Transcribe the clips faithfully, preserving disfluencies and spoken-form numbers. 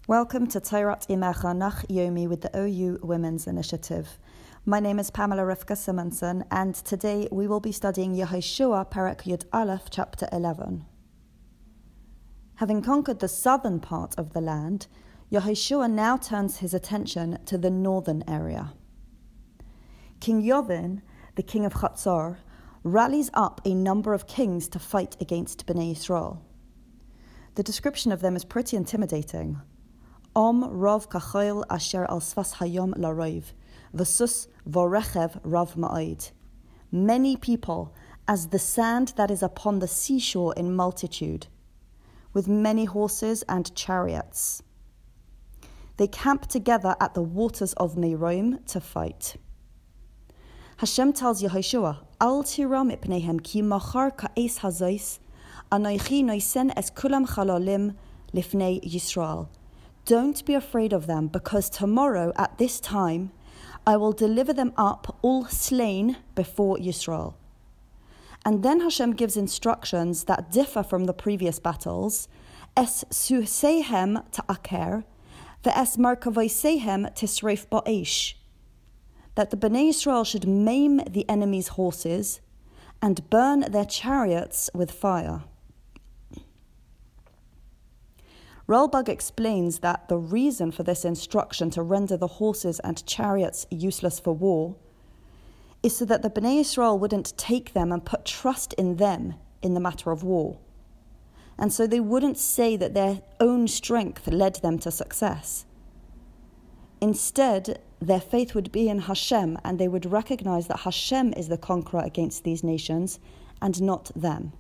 Welcome to Tairat Imecha Nach Yomi with the O U Women's Initiative. My name is Pamela Rivka Simonson, and today we will be studying Yehoshua Perek Yud Aleph, chapter eleven. Having conquered the southern part of the land, Yehoshua now turns his attention to the northern area. King Yovin, the king of Chatzor, rallies up a number of kings to fight against Bnei Yisrael. The description of them is pretty intimidating. Om Rav Kachoil Asher Al Sfas Hayom Laroiv, Vasus Vorechev Rav Ma'id. Many people, as the sand that is upon the seashore in multitude, with many horses and chariots. They camp together at the waters of Merom to fight. Hashem tells Yehoshua, Al tira mipnehem ki machar ka'es hazais, anoichi noisen es kulam chalalim lifnei Yisrael. Don't be afraid of them, because tomorrow at this time I will deliver them up all slain before Yisrael. And then Hashem gives instructions that differ from the previous battles. Es susehem ta'aker, ve'es markavaisehem tisreif ba'esh. That the Bnei Yisrael should maim the enemy's horses and burn their chariots with fire. Ralbag explains that the reason for this instruction to render the horses and chariots useless for war is so that the Bnei Yisrael wouldn't take them and put trust in them in the matter of war. And so they wouldn't say that their own strength led them to success. Instead, their faith would be in Hashem, and they would recognize that Hashem is the conqueror against these nations and not them.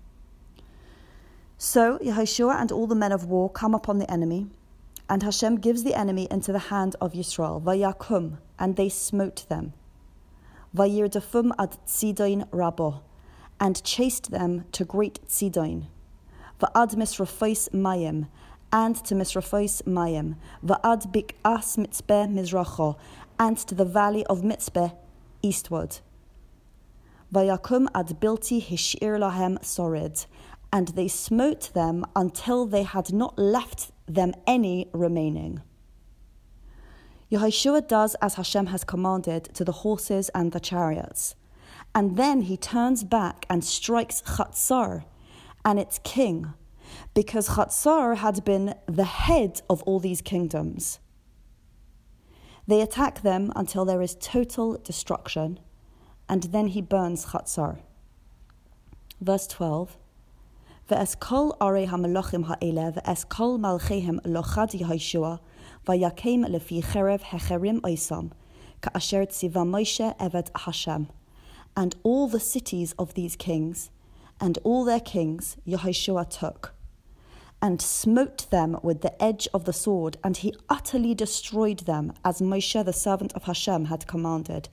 So Yehoshua and all the men of war come upon the enemy, and Hashem gives the enemy into the hand of Yisrael, Vayakum, and they smote them. Vayirdafum ad Tzidoin Rabo, and chased them to great Tzidoin. Va'ad Misrafos Mayim, and to Misrafos Mayim. Va'ad Bik'as Mitzpeh Mizracho, and to the valley of Mitzpeh eastward. Vayakum ad Bilti Hishir Lahem Sorid, and they smote them until they had not left them any remaining. Yehoshua does as Hashem has commanded to the horses and the chariots, and then he turns back and strikes Chatzar and its king, because Chatzar had been the head of all these kingdoms. They attack them until there is total destruction, and then he burns Chatzar. Verse twelve. Ve'es kol arei hamelachim ha'ele, ve'es kol malchehem lochad Yehoshua, vayakem lefi cherev hecherim oisam, ka'asher tziva Moshe eved Hashem. And all the cities of these kings, and all their kings, Yehoshua took, and smote them with the edge of the sword, and he utterly destroyed them, as Moshe the servant of Hashem had commanded.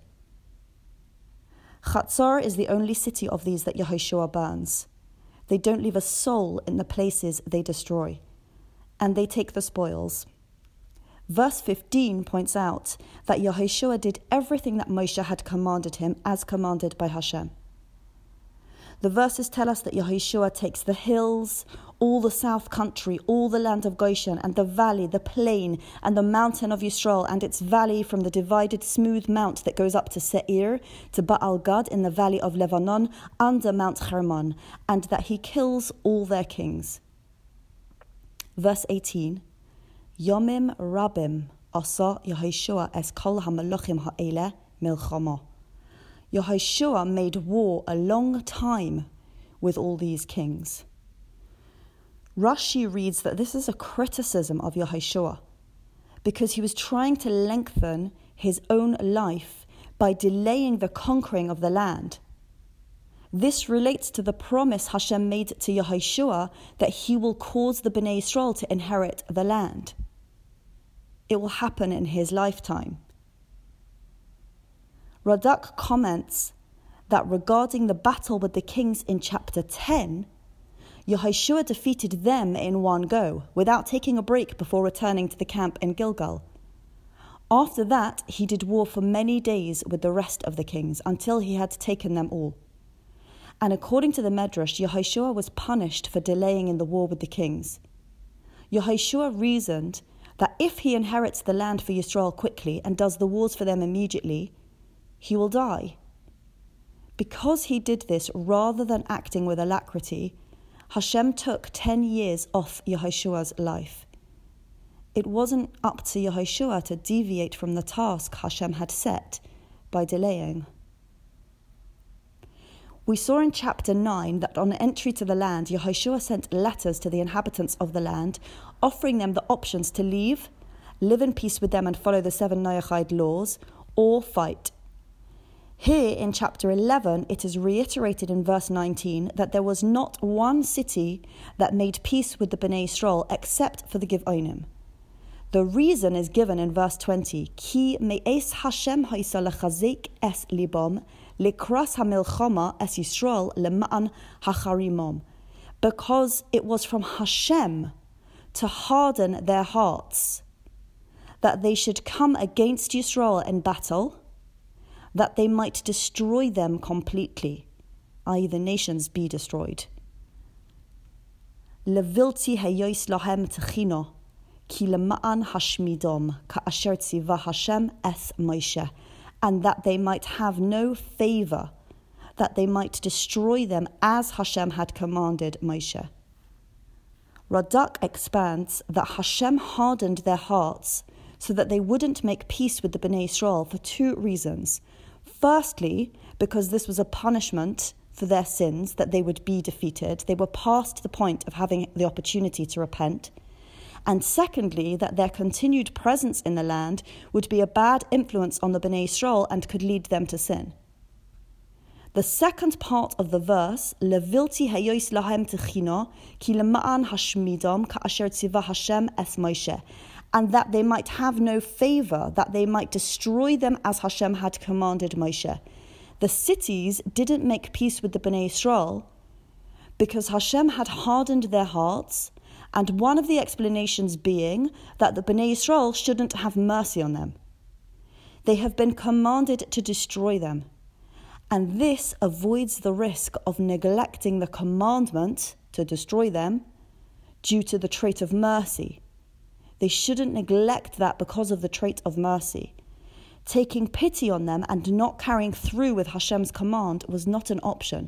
Chatzar is the only city of these that Yehoshua burns. They don't leave a soul in the places they destroy, and they take the spoils. Verse fifteen points out that Yehoshua did everything that Moshe had commanded him as commanded by Hashem. The verses tell us that Yehoshua takes the hills, all the south country, all the land of Goshen, and the valley, the plain, and the mountain of Yisrael, and its valley from the divided smooth mount that goes up to Seir, to Baal Gad in the valley of Lebanon, under Mount Hermon, and that he kills all their kings. Verse eighteen, Yomim Rabim asa Yehoshua es kol hamelachim ha'ele milchama. Yehoshua made war a long time with all these kings. Rashi reads that this is a criticism of Yehoshua, because he was trying to lengthen his own life by delaying the conquering of the land. This relates to the promise Hashem made to Yehoshua that he will cause the Bnei Yisrael to inherit the land. It will happen in his lifetime. Radak comments that regarding the battle with the kings in chapter ten, Yehoshua defeated them in one go, without taking a break before returning to the camp in Gilgal. After that, he did war for many days with the rest of the kings, until he had taken them all. And according to the Medrash, Yehoshua was punished for delaying in the war with the kings. Yehoshua reasoned that if he inherits the land for Yisrael quickly and does the wars for them immediately, he will die. Because he did this rather than acting with alacrity, Hashem took ten years off Yehoshua's life. It wasn't up to Yehoshua to deviate from the task Hashem had set by delaying. We saw in chapter nine that on entry to the land, Yehoshua sent letters to the inhabitants of the land, offering them the options to leave, live in peace with them and follow the seven Noachide laws, or fight. Here in chapter eleven, it is reiterated in verse nineteen that there was not one city that made peace with the Bnei Yisrael except for the Givonim. The reason is given in verse twenty, Ki me'es Hashem ha'isa lechazik es libom, likras hamilchama es Yisrael lema'an hacharimom. Because it was from Hashem to harden their hearts, that they should come against Yisrael in battle, that they might destroy them completely, that is the nations be destroyed. Levilti heyois lahem techino, ki lema'an hashmidom, ka'asher tziva Hashem es Moshe, and that they might have no favor, that they might destroy them as Hashem had commanded Moshe. Radak expands that Hashem hardened their hearts so that they wouldn't make peace with the Bnei Yisrael for two reasons. Firstly, because this was a punishment for their sins, that they would be defeated. They were past the point of having the opportunity to repent. And secondly, that their continued presence in the land would be a bad influence on the Bnei Yisrael and could lead them to sin. The second part of the verse, Levilti hayois lahem techino, ki lema'an hashmidom ka'asher tziva Hashem es Moshe, and that they might have no favor, that they might destroy them as Hashem had commanded Moshe. The cities didn't make peace with the Bnei Yisrael because Hashem had hardened their hearts, and one of the explanations being that the Bnei Yisrael shouldn't have mercy on them. They have been commanded to destroy them, and this avoids the risk of neglecting the commandment to destroy them due to the trait of mercy. They shouldn't neglect that because of the trait of mercy. Taking pity on them and not carrying through with Hashem's command was not an option.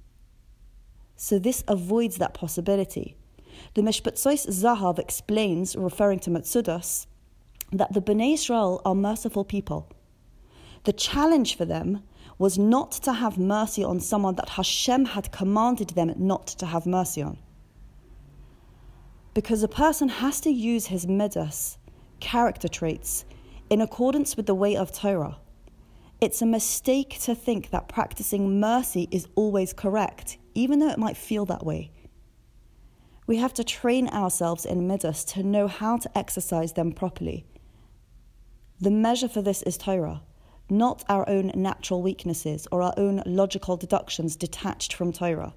So this avoids that possibility. The Mishpat Zahav explains, referring to Metzudos, that the Bnei Yisrael are merciful people. The challenge for them was not to have mercy on someone that Hashem had commanded them not to have mercy on. Because a person has to use his midas, character traits, in accordance with the way of Torah. It's a mistake to think that practicing mercy is always correct, even though it might feel that way. We have to train ourselves in midas to know how to exercise them properly. The measure for this is Torah, not our own natural weaknesses or our own logical deductions detached from Torah.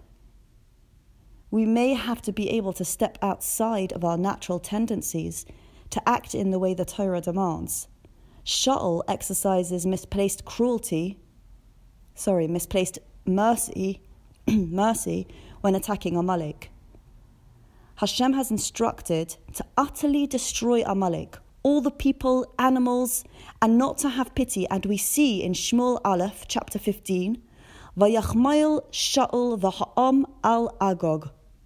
We may have to be able to step outside of our natural tendencies to act in the way the Torah demands. Shaul exercises misplaced cruelty, sorry, misplaced mercy, mercy when attacking Amalek. Hashem has instructed to utterly destroy Amalek, all the people, animals, and not to have pity. And we see in Shmuel Aleph, chapter fifteen, Vayachmail Shaul v'ha'am al Agog,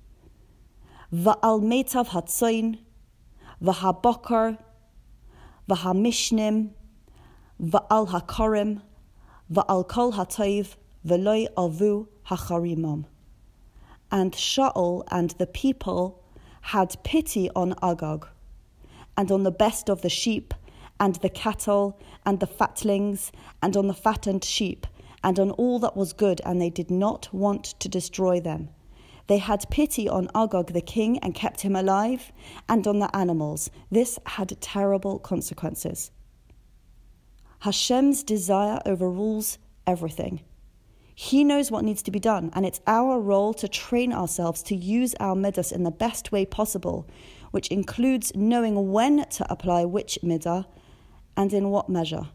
va'al meitav hatzoin, v'habokar, v'hamishnim, va'al hakorim, va'al kol hatoiv, v'loi avu hacharimam. And Shaul and the people had pity on Agag, and on the best of the sheep, and the cattle, and the fatlings, and on the fattened sheep, and on all that was good, and they did not want to destroy them. They had pity on Agag the king and kept him alive, and on the animals. This had terrible consequences. Hashem's desire overrules everything. He knows what needs to be done, and it's our role to train ourselves to use our midas in the best way possible, which includes knowing when to apply which midah and in what measure.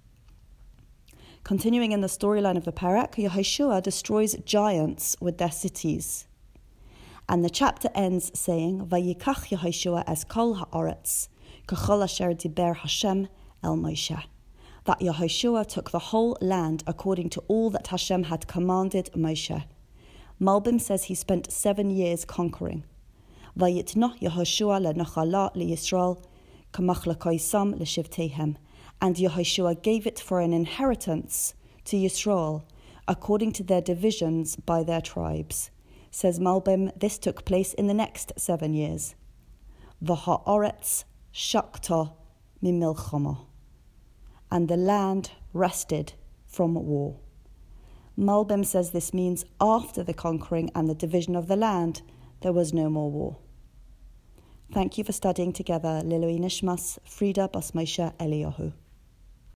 Continuing in the storyline of the parak, Yehoshua destroys giants with their cities. And the chapter ends saying, Vayikach Yehoshua es kol ha'aretz, K'chol asher diber Hashem el Moshe, that Yehoshua took the whole land according to all that Hashem had commanded Moshe. Malbim says he spent seven years conquering. Vayitnoch Yehoshua lenachala liyisrael kamachlakaisam l'shivteihem, and Yehoshua gave it for an inheritance to Yisrael, according to their divisions by their tribes. Says Malbim, this took place in the next seven years. V'ha'aretz shakta mimilchama, and the land rested from war. Malbim says this means after the conquering and the division of the land, there was no more war. Thank you for studying together. Lilui Nishmas, Frida Bas Moshe Eliyahu.